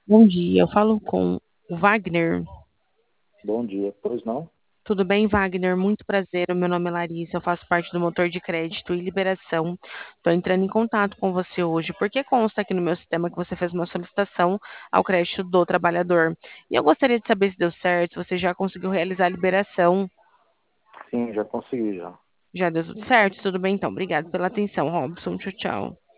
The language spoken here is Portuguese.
Bom dia, eu falo com o Wagner. Bom dia. Pois não? Tudo bem, Wagner? Muito prazer. O meu nome é Larissa, eu faço parte do motor de crédito e liberação. Estou entrando em contato com você hoje, porque consta aqui no meu sistema que você fez uma solicitação ao crédito do trabalhador. E eu gostaria de saber se deu certo, se você já conseguiu realizar a liberação. Sim, já consegui já. Já deu tudo certo? Tudo bem, então. Obrigado pela atenção, Robson. Tchau, tchau.